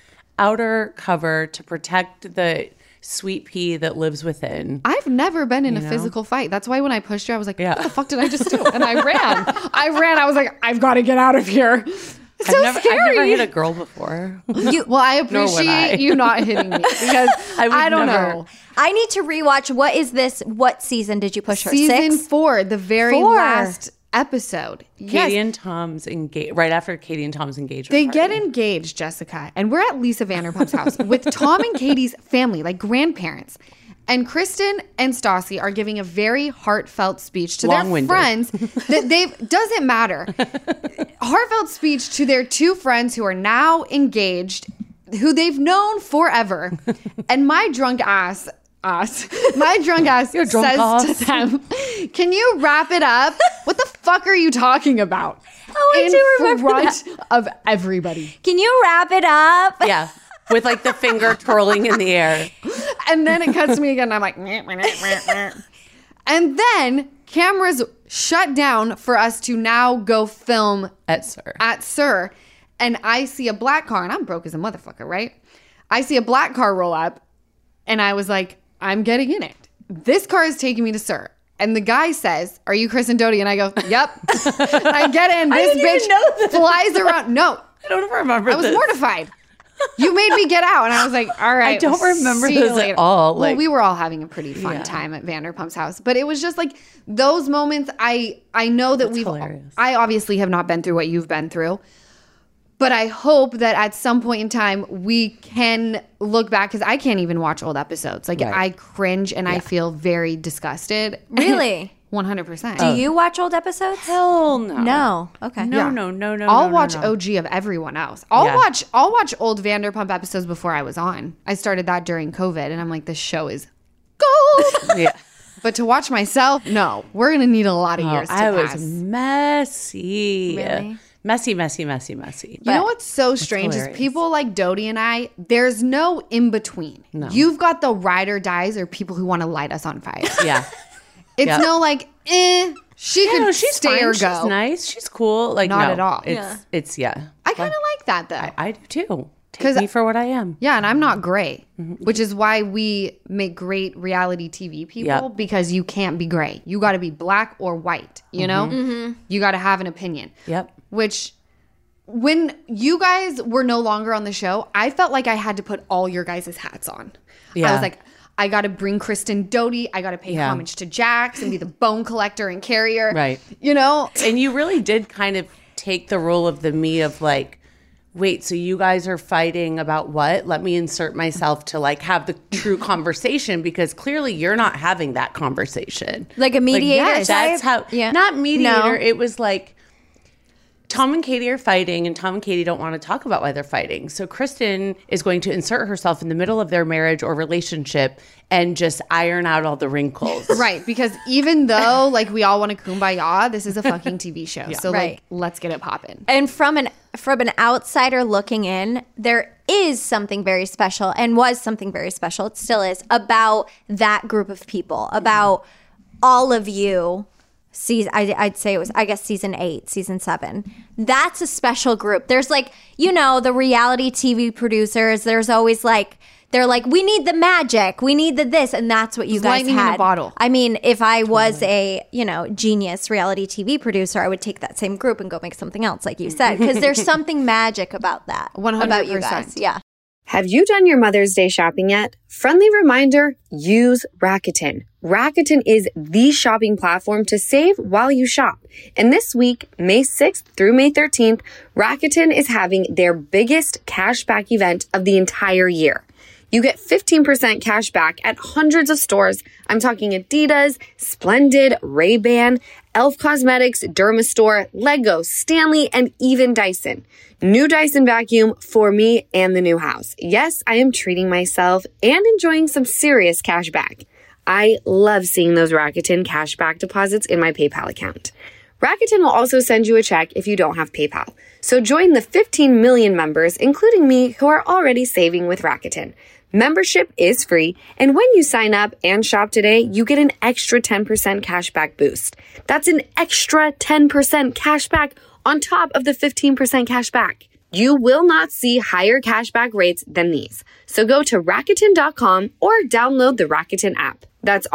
outer cover to protect the sweet pea that lives within. I've never been in a physical fight. That's why when I pushed her, I was like, what the fuck did I just do? And I ran. I was like, I've got to get out of here. So I've never scary. hit a girl before. Well, I appreciate you not hitting me because I don't know. I need to rewatch. What is this? What season did you push her? Season 6? 4, the very last episode. Katie and Tom's right after Katie and Tom's engagement. They get engaged, Jessica, and we're at Lisa Vanderpump's house with Tom and Katie's family, like grandparents. And Kristen and Stassi are giving a very heartfelt speech to their friends that doesn't matter. Heartfelt speech to their two friends who are now engaged, who they've known forever. And my drunk ass says to them, can you wrap it up? What the fuck are you talking about? Oh, I do remember front of everybody. Can you wrap it up? Yeah. With like the finger twirling in the air. And then it cuts to me again and I'm like, meh, meh, meh, meh. And then cameras shut down for us to now go film at SUR. And I see a black car, and I'm broke as a motherfucker, right? I see a black car roll up and I was like, I'm getting in it. This car is taking me to SUR. And the guy says, are you Chris and Dodie? And I go, yep. And I get in. This bitch flies around. No. I don't remember I was mortified. You made me get out. And I was like, all right. I don't remember those at all. Well, we were all having a pretty fun time at Vanderpump's house. But it was just like those moments. I know that I obviously have not been through what you've been through. But I hope that at some point in time we can look back, because I can't even watch old episodes. Like I cringe and I feel very disgusted. Really? 100%. Do you watch old episodes? Hell no. No. Okay. No. I'll watch OG of everyone else. I'll watch old Vanderpump episodes before I was on. I started that during COVID, and I'm like, this show is gold. Yeah. But to watch myself, no. We're gonna need a lot of years to pass. I was messy. Really? Messy. You know what's so strange is hilarious. people like Dodie and I, there's no in between. No. You've got the ride or dies or people who want to light us on fire. Yeah. It's Yeah. no like, she could she's stay fine. or She's go. nice. She's cool. Like, Not no, at all. It's yeah. I kind of like that though. I do too. 'Cause- Take me for what I am. Yeah, and I'm not gray, which is why we make great reality TV people Yep. because you can't be gray. You got to be black or white, you know? You got to have an opinion. Yep. Which, when you guys were no longer on the show, I felt like I had to put all your guys' hats on. I Yeah. was like, I got to bring Kristen Doty. I got to pay Yeah. homage to Jax and be the bone collector and carrier. Right. You know? And you really did kind of take the role of the me of like, wait, so you guys are fighting about what? Let me insert myself to like have the true conversation because clearly you're not having that conversation. Like a mediator yes, That's type? how, Yeah. not mediator. No. It was like Tom and Katie are fighting and Tom and Katie don't want to talk about why they're fighting. So Kristen is going to insert herself in the middle of their marriage or relationship and just iron out all the wrinkles. Right, because even though like we all want to kumbaya, this is a fucking TV show. So Right. like, let's get it poppin'. And from an outsider looking in, there is something very special and was something very special. It still is about that group of people, about all of you. I'd say it was, I guess, season 8, season 7. That's a special group. There's like, you know, the reality TV producers. There's always like, they're like, we need the magic, we need the this, and that's what you It's guys lightning had. in a bottle. I mean, if I was a, you know, genius reality TV producer, I would take that same group and go make something else, like you said, because there's something magic about that. 100%. About you guys. Yeah. Have you done your Mother's Day shopping yet? Friendly reminder, use Rakuten. Rakuten is the shopping platform to save while you shop. And this week, May 6th through May 13th, Rakuten is having their biggest cashback event of the entire year. You get 15% cash back at hundreds of stores. I'm talking Adidas, Splendid, Ray-Ban, Elf Cosmetics, Dermastore, Lego, Stanley, and even Dyson. New Dyson vacuum for me and the new house. Yes, I am treating myself and enjoying some serious cash back. I love seeing those Rakuten cashback deposits in my PayPal account. Rakuten will also send you a check if you don't have PayPal. So join the 15 million members, including me, who are already saving with Rakuten. Membership is free, and when you sign up and shop today, you get an extra 10% cashback boost. That's an extra 10% cashback on top of the 15% cashback. You will not see higher cashback rates than these. So go to Rakuten.com or download the Rakuten app. That's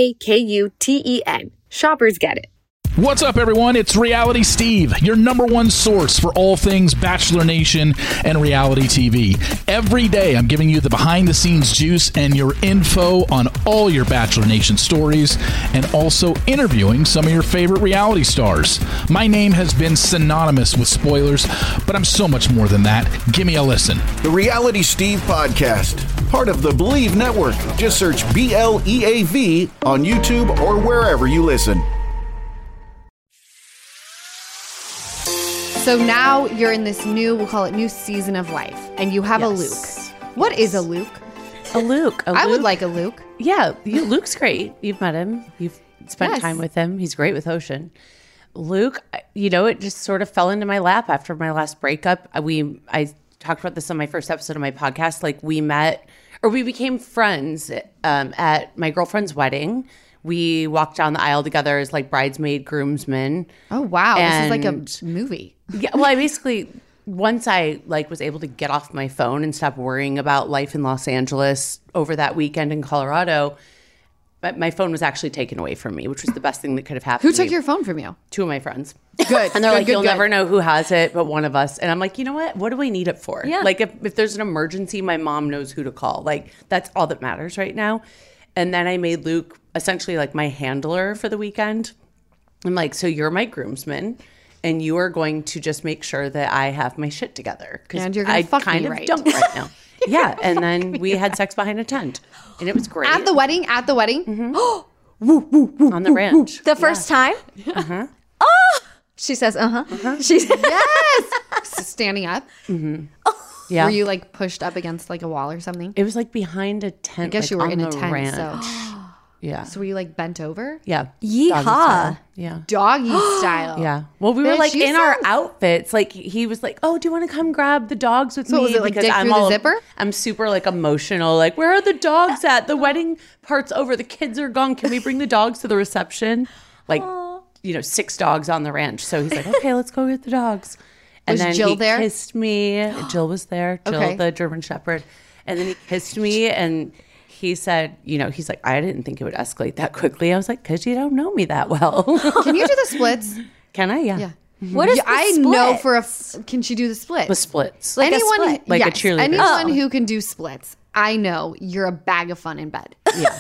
Rakuten. Shoppers get it. What's up, everyone? It's Reality Steve, your number one source for all things Bachelor Nation and reality TV. Every day, I'm giving you the behind-the-scenes juice and your info on all your Bachelor Nation stories, and also interviewing some of your favorite reality stars. My name has been synonymous with spoilers, but I'm so much more than that. Give me a listen. The Reality Steve Podcast, part of the Believe Network. Just search BLEAV on YouTube or wherever you listen. So now you're in this new, we'll call it new season of life, and you have a Luke. What is a Luke? A Luke. I would like a Luke. Yeah, Luke's great. You've met him. You've spent Yes. time with him. He's great with Ocean. Luke, you know, it just sort of fell into my lap after my last breakup. I talked about this on my first episode of my podcast. Like we became friends at my girlfriend's wedding. We walked down the aisle together as like bridesmaid, groomsmen. Oh, wow. This is like And- a movie. Yeah, well, I basically once I like was able to get off my phone and stop worrying about life in Los Angeles over that weekend in Colorado, but my phone was actually taken away from me, which was the best thing that could have happened. Who to me. took your phone from you? 2 of my friends. Good. And they're Good, like, good, you'll good. never know who has it, but one of us. And I'm like, you know what? What do I need it for? Yeah. Like if there's an emergency, my mom knows who to call. Like that's all that matters right now. And then I made Luke essentially like my handler for the weekend. I'm like, so you're my groomsman and you are going to just make sure that I have my shit together. And you're gonna I fuck me kind of right. don't right now. Yeah. And then we had sex behind a tent and it was great. At the wedding? On the ranch. The first time? Oh! She says, She's Yes. Standing up. Yeah. Were you like pushed up against like a wall or something? It was like behind a tent. I guess like, you were on in a the tent, ranch. so. Yeah. So were you like bent over? Yeah. Yeehaw. Doggy style. Yeah. Doggy style. Yeah. Well, we were Bitch, like you in our sound- outfits. Like he was like, "Oh, do you want to come grab the dogs with me?" So was it like Because dick through the zipper? I'm super like emotional. Like, where are the dogs at? The wedding part's over. The kids are gone. Can we bring the dogs to the reception? Like, 6 dogs on the ranch. So he's like, "Okay, let's go get the dogs." And Was then Jill he there? kissed me. Jill was there. Jill, Okay. the German Shepherd. And then he kissed me and he said, he's like, I didn't think it would escalate that quickly. I was like, because you don't know me that well. Can you do the splits? Can I? Yeah. Yeah. What is Yeah, the I split? know for can she do the splits? The splits. Like a anyone, split. Like a yes, cheerleader. Anyone who can do splits, I know you're a bag of fun in bed.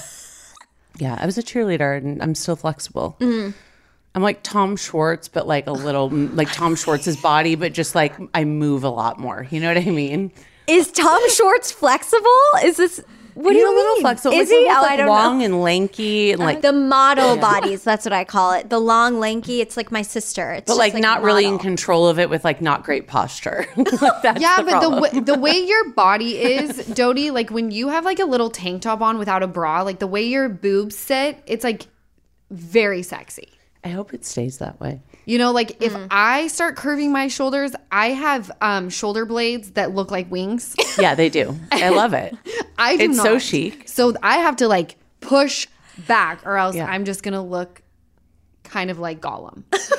Yeah, I was a cheerleader and I'm still flexible. I'm like Tom Schwartz, but like a little like Tom Schwartz's body, but just like I move a lot more. You know what I mean? Is Tom Schwartz flexible? Is this what do He's you a little mean? flexible. Is like, he? almost, Oh, like, I don't long know. and lanky and like The model bodies, that's what I call it. The long, lanky. It's like my sister. It's but just like not really in model. control of it with like not great posture. Like, that's Yeah, the but problem. the way your body is, Dodie, like when you have like a little tank top on without a bra, like the way your boobs sit, it's like very sexy. I hope it stays that way. You know, like if I start curving my shoulders, I have shoulder blades that look like wings. Yeah, they do. I love it. I do It's not. so chic. So I have to like push back or else Yeah. I'm just going to look kind of like Gollum.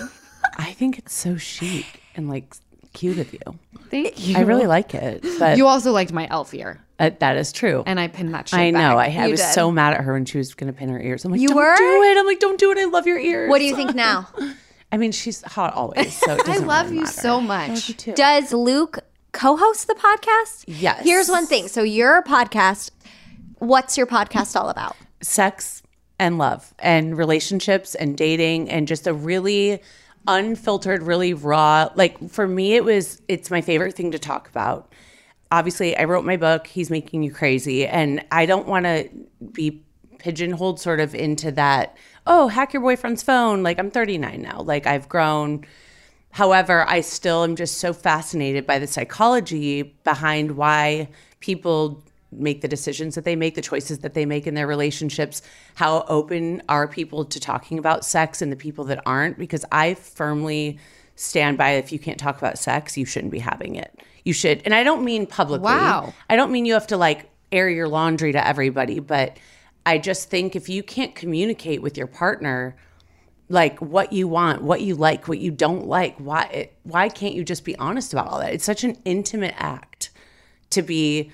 I think it's so chic and like cute of you. Thank you. I really like it. But You also liked my elf ear, that is true. and I pinned that shit I know. back. I You was did. so mad at her when she was going to pin her ears. I'm like, You don't were? do it. I'm like, don't do it. I love your ears. What do you think now? I mean, she's hot always. So it I doesn't love really you matter. so I much. love you too. Does Luke co-host the podcast? Yes. Here's one thing. So your podcast, what's your podcast all about? Sex and love and relationships and dating and just a really unfiltered, really raw. Like for me, it's my favorite thing to talk about. Obviously, I wrote my book, He's Making You Crazy, and I don't want to be pigeonholed sort of into that, oh, hack your boyfriend's phone. Like I'm 39 now. Like I've grown. However, I still am just so fascinated by the psychology behind why people make the decisions that they make, the choices that they make in their relationships. How open are people to talking about sex and the people that aren't? Because I firmly stand by, if you can't talk about sex, you shouldn't be having it. You should. And I don't mean publicly. Wow. I don't mean you have to like air your laundry to everybody, but I just think if you can't communicate with your partner, like what you want, what you like, what you don't like, why can't you just be honest about all that? It's such an intimate act to be,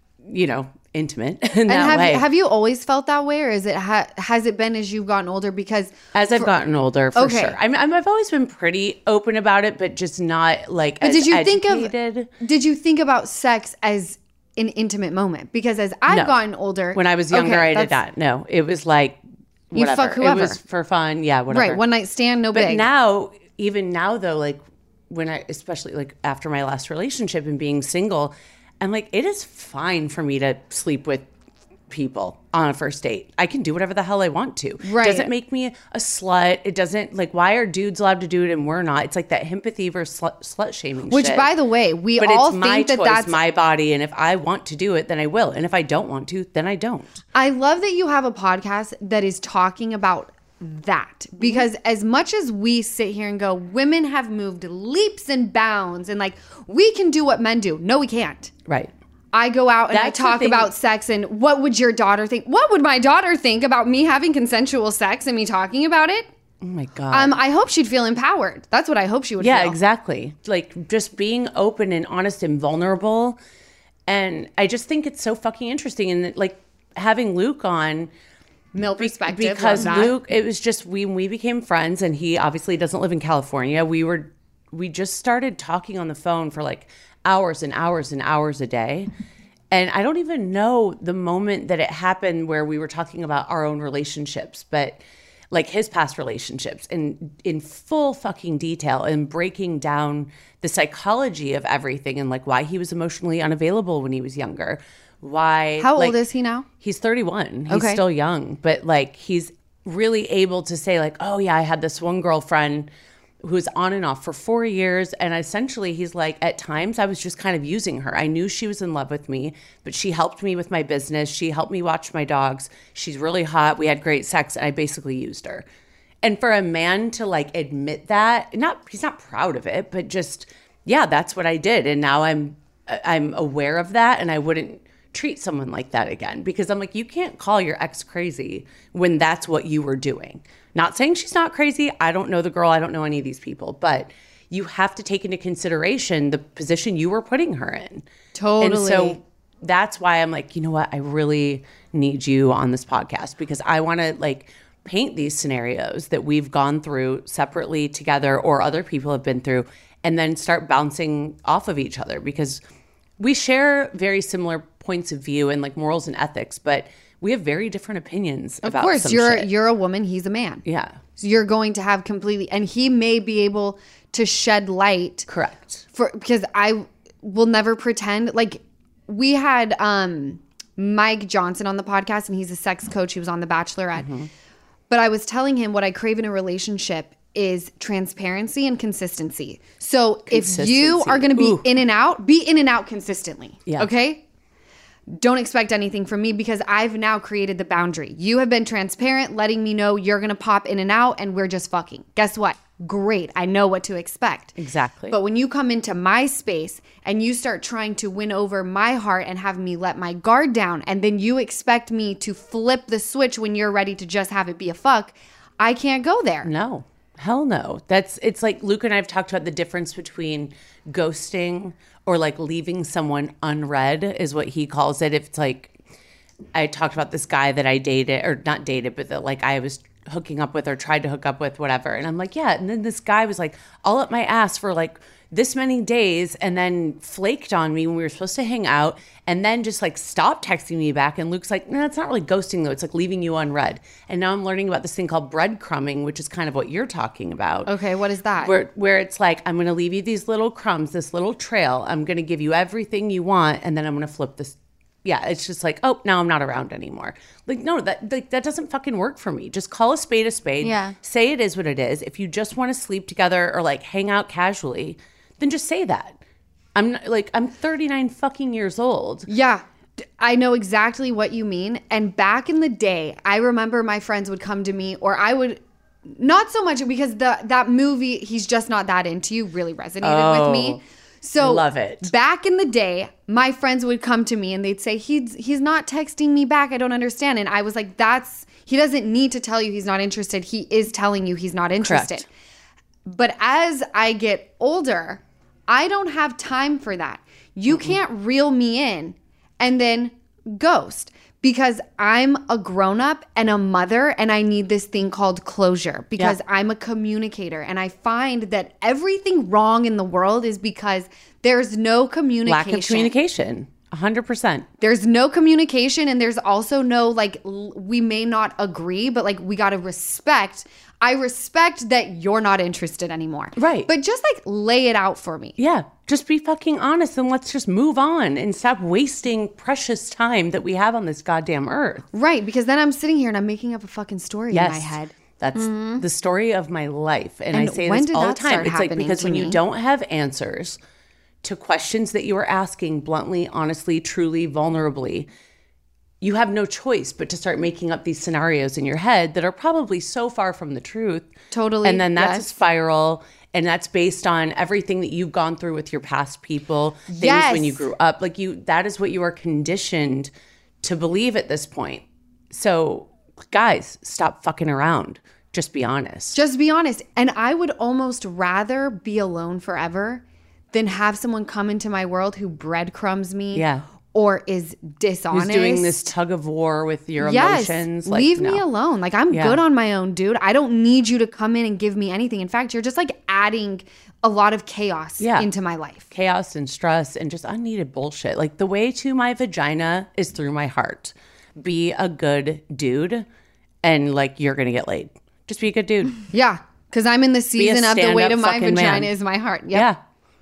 intimate in that way. Have you always felt that way, or is it has it been as you've gotten older? Because As I've gotten older, for Okay. sure. I've always been pretty open about it, but just not like But as did you educated. did you think about sex as an intimate moment? Because as I've No. gotten older, When I was younger, okay, I did that's- not. No, it was like You whatever. fuck whoever. It was for fun. Yeah, whatever. Right, one night stand, no But big. now, even now though, like when I, especially like after my last relationship and being single, I'm like, it is fine for me to sleep with people on a first date. I can do whatever the hell I want to. Right. Doesn't make me a slut. It doesn't, like, why are dudes allowed to do it and we're not? It's like that empathy versus slut shaming Which, shit. by the way, we But all it's my think that choice, that's. my body, and if I want to do it, then I will. And if I don't want to, then I don't. I love that you have a podcast that is talking about that, because as much as we sit here and go, women have moved leaps and bounds and like we can do what men do. No, we can't. Right. I go out and That's the I talk thing. about sex and what would your daughter think? What would my daughter think about me having consensual sex and me talking about it? Oh my God. I hope she'd feel empowered. That's what I hope she would Yeah, feel. exactly. Like just being open and honest and vulnerable. And I just think it's so fucking interesting. And like having Luke on, Male perspective. because love that. Luke, it was just when we became friends, and he obviously doesn't live in California. We just started talking on the phone for like hours and hours and hours a day. And I don't even know the moment that it happened where we were talking about our own relationships, but like his past relationships in full fucking detail and breaking down the psychology of everything and like why he was emotionally unavailable when he was younger. Why? How like, old is he now? He's 31. He's Okay. still young, but like he's really able to say like, oh yeah, I had this one girlfriend who's on and off for 4 years. And essentially he's like, at times I was just kind of using her. I knew she was in love with me, but she helped me with my business. She helped me watch my dogs. She's really hot. We had great sex. And I basically used her. And for a man to like admit that, he's not proud of it, but just, yeah, that's what I did. And now I'm aware of that. And I wouldn't treat someone like that again, because I'm like, you can't call your ex crazy when that's what you were doing. Not saying she's not crazy. I don't know the girl. I don't know any of these people, but you have to take into consideration the position you were putting her in. Totally. And so that's why I'm like, you know what? I really need you on this podcast, because I want to like paint these scenarios that we've gone through separately, together, or other people have been through, and then start bouncing off of each other, because we share very similar points of view and like morals and ethics, but we have very different opinions about some shit. Of course, you're a woman, he's a man. Yeah. So you're going to have completely, and he may be able to shed light. Correct. Because I will never pretend. Like, we had Mike Johnson on the podcast, and he's a sex coach. He was on The Bachelorette. Mm-hmm. But I was telling him what I crave in a relationship is transparency and consistency. So if you are going to be in and out consistently. Yeah. Okay? Don't expect anything from me, because I've now created the boundary. You have been transparent, letting me know you're going to pop in and out, and we're just fucking. Guess what? Great. I know what to expect. Exactly. But when you come into my space and you start trying to win over my heart and have me let my guard down, and then you expect me to flip the switch when you're ready to just have it be a fuck, I can't go there. No. Hell no. It's like Luke and I have talked about the difference between ghosting or like leaving someone unread, is what he calls it. If it's like, I talked about this guy that I dated, or not dated, but that like I was hooking up with or tried to hook up with, whatever. And I'm like, yeah. And then this guy was like all up my ass for like this many days, and then flaked on me when we were supposed to hang out, and then just like stopped texting me back. And Luke's like, no, it's not really ghosting though. It's like leaving you unread. And now I'm learning about this thing called breadcrumbing, which is kind of what you're talking about. Okay, what is that? Where it's like, I'm going to leave you these little crumbs, this little trail. I'm going to give you everything you want, and then I'm going to flip this. Yeah, it's just like, oh, now I'm not around anymore. Like, no, that doesn't fucking work for me. Just call a spade a spade. Yeah. Say it is what it is. If you just want to sleep together or like hang out casually, then just say that. I'm 39 fucking years old. Yeah. I know exactly what you mean. And back in the day, I remember my friends would come to me, or I would, not so much because that movie, He's Just Not That Into You, really resonated with me. So love it. Back in the day, my friends would come to me and they'd say, he's not texting me back. I don't understand. And I was like, he doesn't need to tell you he's not interested. He is telling you he's not interested. Correct. But as I get older, I don't have time for that. You can't reel me in and then ghost, because I'm a grown-up and a mother, and I need this thing called closure, because I'm a communicator. And I find that everything wrong in the world is because there's no communication. Lack of communication. 100%. There's no communication, and there's also no, like, we may not agree, but like, we got to respect. I respect that you're not interested anymore. Right. But just like lay it out for me. Yeah. Just be fucking honest, and let's just move on and stop wasting precious time that we have on this goddamn earth. Right. Because then I'm sitting here and I'm making up a fucking story in my head. That's the story of my life. And I say this all the time. It's like, because when you don't have answers to questions that you are asking bluntly, honestly, truly, vulnerably, you have no choice but to start making up these scenarios in your head that are probably so far from the truth. Totally. And then that's a spiral. And that's based on everything that you've gone through with your past people, things when you grew up. Like, that is what you are conditioned to believe at this point. So, guys, stop fucking around. Just be honest. Just be honest. And I would almost rather be alone forever than have someone come into my world who breadcrumbs me. Yeah. Or is dishonest. Who's doing this tug of war with your emotions. Like, leave me alone. Like, I'm good on my own, dude. I don't need you to come in and give me anything. In fact, you're just like adding a lot of chaos into my life. Chaos and stress and just unneeded bullshit. Like, the way to my vagina is through my heart. Be a good dude, and like, you're going to get laid. Just be a good dude. Yeah. Because I'm in the season of the way to my vagina is my heart. Yep. Yeah.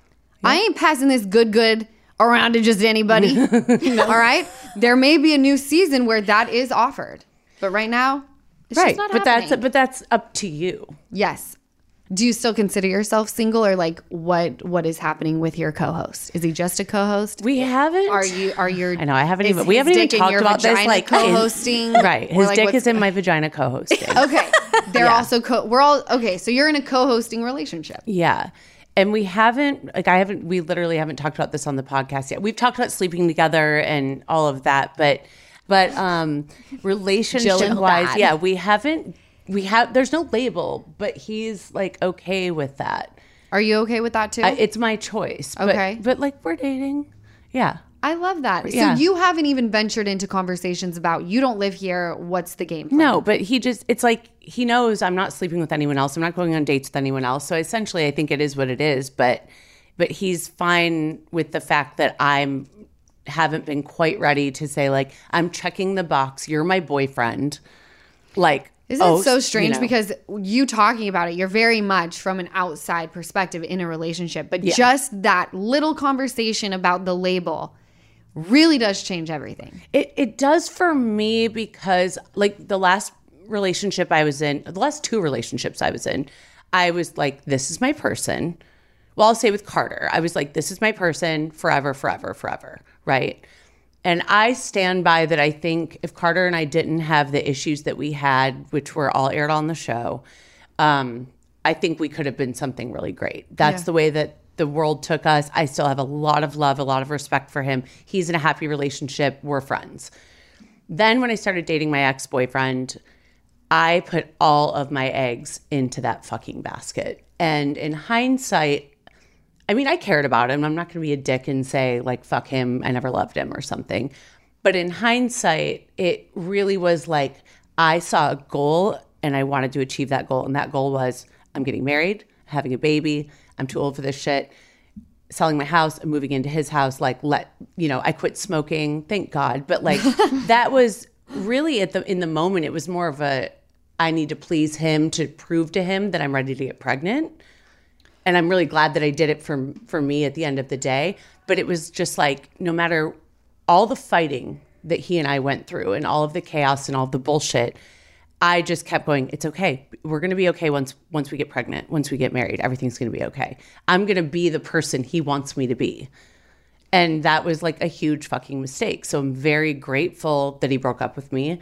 I ain't passing this good around to just anybody. All right? There may be a new season where that is offered. But right now, it's just not happening. But that's up to you. Yes. Do you still consider yourself single, or like what is happening with your co-host? Is he just a co-host? We haven't. Are you? I know I haven't even. We haven't even talked about this. Like co-hosting, right? His dick is in my vagina co-hosting. Okay, they're also we're all okay. So you're in a co-hosting relationship. Yeah. And we haven't, we literally haven't talked about this on the podcast yet. We've talked about sleeping together and all of that, but relationship wise, yeah, there's no label, but he's like okay with that. Are you okay with that too? It's my choice. Okay. But like we're dating. Yeah. I love that. Yeah. So you haven't even ventured into conversations about, you don't live here, what's the game plan? No, but it's like he knows I'm not sleeping with anyone else. I'm not going on dates with anyone else. So essentially I think it is what it is, but he's fine with the fact that haven't been quite ready to say like, I'm checking the box. You're my boyfriend. Like, isn't it so strange? Because you talking about it, you're very much from an outside perspective in a relationship, but just that little conversation about the label really does change everything. It does for me, because like the last relationship I was in, the last two relationships I was in, I was like, this is my person. Well, I'll say with Carter, I was like, this is my person forever, forever, forever, right? And I stand by that. I think if Carter and I didn't have the issues that we had, which were all aired on the show, I think we could have been something really great. That's the way that the world took us. I still have a lot of love, a lot of respect for him. He's in a happy relationship. We're friends. Then when I started dating my ex-boyfriend, I put all of my eggs into that fucking basket. And in hindsight, I mean, I cared about him. I'm not going to be a dick and say, like, fuck him, I never loved him or something. But in hindsight, it really was like I saw a goal and I wanted to achieve that goal. And that goal was, I'm getting married, having a baby. I'm too old for this shit. Selling my house and moving into his house. Like, I quit smoking. Thank God. But like, that was really in the moment, it was more of I need to please him to prove to him that I'm ready to get pregnant. And I'm really glad that I did it for me at the end of the day. But it was just like, no matter all the fighting that he and I went through and all of the chaos and all of the bullshit, I just kept going, it's okay. We're going to be okay once we get pregnant, once we get married, everything's going to be okay. I'm going to be the person he wants me to be. And that was like a huge fucking mistake. So I'm very grateful that he broke up with me.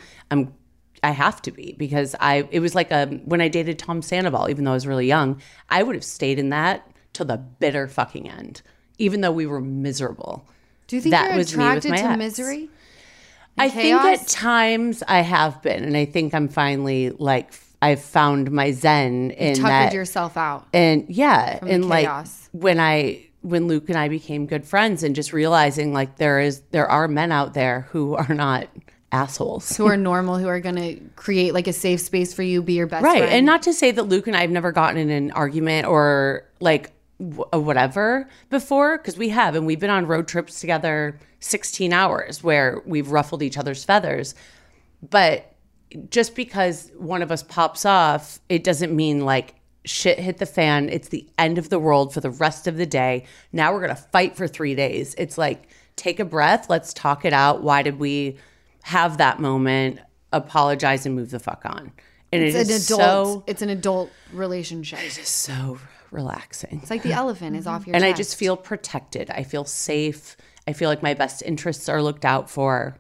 I have to be, because it was like when I dated Tom Sandoval, even though I was really young, I would have stayed in that till the bitter fucking end, even though we were miserable. Do you think you're attracted to misery? I think at times I have been, and I think I'm finally like I've found my zen in that. Tuckered yourself out. And yeah, from and the like chaos. when Luke and I became good friends, and just realizing like there are men out there who are not assholes, who are normal, who are going to create like a safe space for you, be your best right. friend. And not to say that Luke and I have never gotten in an argument or like whatever before, because we have, and we've been on road trips together 16 hours where we've ruffled each other's feathers. But just because one of us pops off, it doesn't mean like shit hit the fan. It's the end of the world for the rest of the day. Now we're going to fight for 3 days. It's like, take a breath. Let's talk it out. Why did we have that moment? Apologize and move the fuck on. And it's an adult relationship. It is so relaxing. It's like the elephant is off your and chest. I just feel protected. I feel safe. I feel like my best interests are looked out for.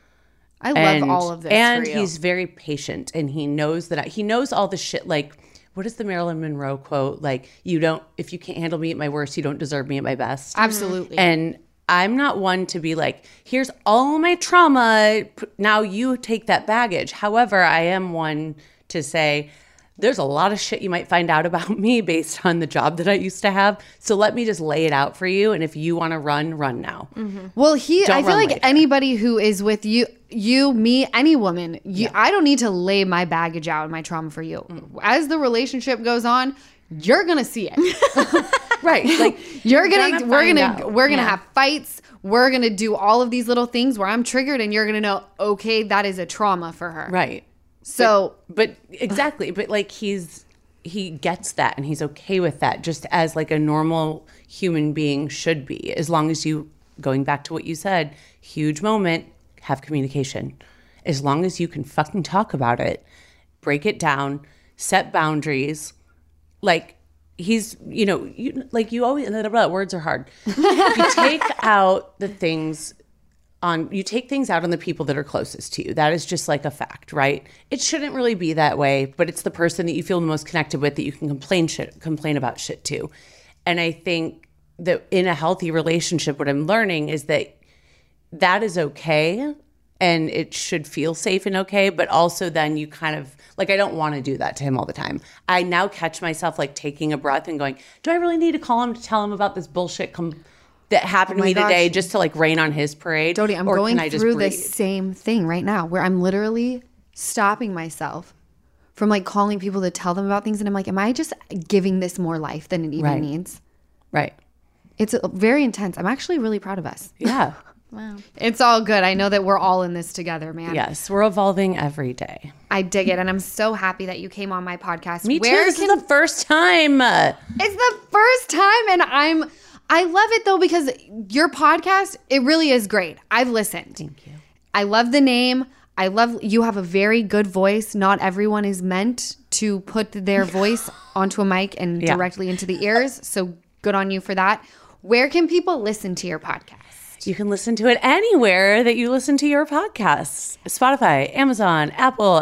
I love all of this. And for you. He's very patient, and he knows that he knows all the shit. Like, what is the Marilyn Monroe quote? Like, if you can't handle me at my worst, you don't deserve me at my best. Absolutely. And I'm not one to be like, here's all my trauma. Now you take that baggage. However, I am one to say, there's a lot of shit you might find out about me based on the job that I used to have. So let me just lay it out for you. And if you want to run now. Mm-hmm. Well, I feel like later. Anybody who is with you, me, any woman, I don't need to lay my baggage out and my trauma for you. As the relationship goes on, you're going to see it. Right. Like we're going to have fights. We're going to do all of these little things where I'm triggered, and you're going to know, okay, that is a trauma for her. Right. So, but exactly. But like he gets that, and he's okay with that, just as like a normal human being should be. As long as you, going back to what you said, huge moment, have communication. As long as you can fucking talk about it, break it down, set boundaries. Like, he's, you always, words are hard. You take out the things you take things out on the people that are closest to you. That is just like a fact, right? It shouldn't really be that way, but it's the person that you feel the most connected with that you can complain about shit to. And I think that in a healthy relationship, what I'm learning is that is okay and it should feel safe and okay, but also then you kind of, I don't want to do that to him all the time. I now catch myself taking a breath and going, do I really need to call him to tell him about this bullshit that happened to me today just to rain on his parade? Dodie, I'm going through the same thing right now where I'm literally stopping myself from calling people to tell them about things. And I'm like, am I just giving this more life than it even needs? Right. It's very intense. I'm actually really proud of us. Yeah. Wow. It's all good. I know that we're all in this together, man. Yes, we're evolving every day. I dig it. And I'm so happy that you came on my podcast. Me too. This is the first time. It's the first time. And I love it though, because your podcast, it really is great. I've listened. Thank you. I love the name. You have a very good voice. Not everyone is meant to put their voice onto a mic and directly into the ears. So good on you for that. Where can people listen to your podcast? You can listen to it anywhere that you listen to your podcasts. Spotify, Amazon, Apple,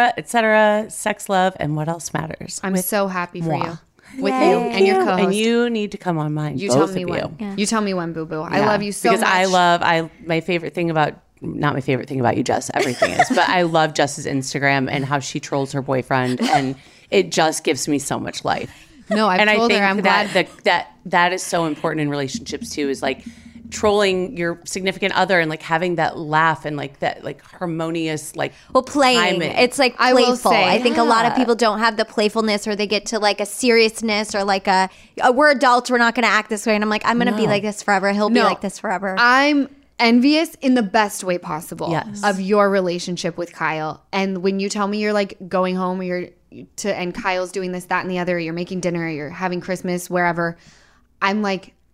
etc., Sex, Love, and What Else Matters. I'm so happy for you. With Yay. you and your co-host. And you need to come on mine. You tell me when. Yeah. You tell me when, boo-boo. I love you so much. Because my favorite thing about, not my favorite thing about you, Jess, everything is, but I love Jess's Instagram and how she trolls her boyfriend. And it just gives me so much life. No, I've told her, I'm glad. That is so important in relationships too, is trolling your significant other and having that laugh and that harmonious playing timing. It's playful. I think a lot of people don't have the playfulness, or they get to a seriousness, or we're adults, we're not going to act this way, and I'm I'm going to be like this forever, he'll be like this forever. I'm envious in the best way possible of your relationship with Kyle. And when you tell me you're going home, or and Kyle's doing this, that, and the other, or you're making dinner, or you're having Christmas wherever, I'm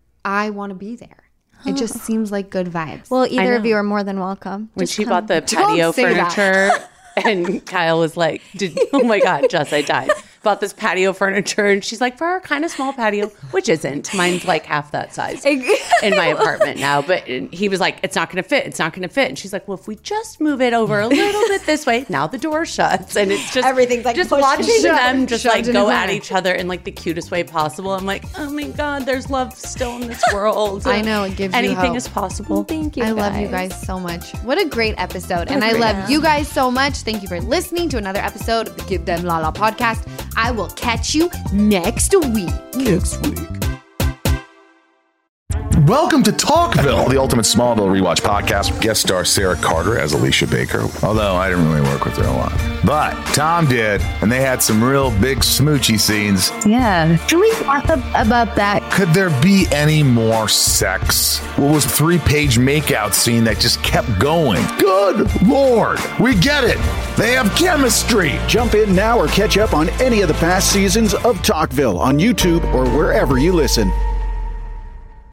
I want to be there. It just seems like good vibes. Well, either of you are more than welcome. When she bought the patio furniture and Kyle was like, oh my God, Jess, I died. Bought this patio furniture and she's like, for our kind of small patio, which isn't. Mine's half that size in my apartment now. But he was like, it's not going to fit. It's not going to fit. And she's like, well, if we just move it over a little bit this way, now the door shuts. And it's just everything's just watching them just go at each other in the cutest way possible. I'm like, oh my God, there's love still in this world. I know, it gives you anything hope. is possible. Well, thank you. I love you guys so much. What a great episode. And I love you guys so much. Thank you for listening to another episode of the Give Them Lala podcast. I will catch you next week. Welcome to Talkville, the ultimate Smallville rewatch podcast. Guest star Sarah Carter as Alicia Baker, although I didn't really work with her a lot. But Tom did, and they had some real big smoochy scenes. Yeah. Can we talk about that? Could there be any more sex? What was a 3-page makeout scene that just kept going? Good Lord, we get it. They have chemistry. Jump in now or catch up on any of the past seasons of Talkville on YouTube or wherever you listen.